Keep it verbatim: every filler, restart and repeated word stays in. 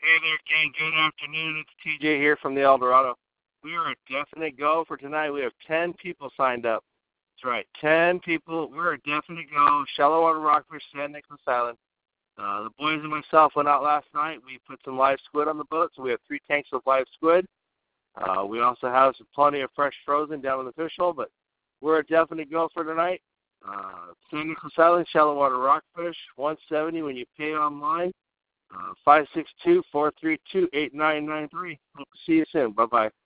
Hey there, gang. Good afternoon. It's T J here from the El Dorado. We are a definite go for tonight. We have ten people signed up. That's right, ten people. We're a definite go. Shallow water rockfish, San Nicolas Island. Uh, the boys and myself went out last night. We put some live squid on the boat, so we have three tanks of live squid. Uh, we also have some, plenty of fresh frozen down in the fish hole, but we're a definite go for tonight. Uh, San Nicolas Island, shallow water rockfish, one seventy when you pay online. Uh, five six two, four three two, eight nine nine three. Hope to see you soon. Bye-bye.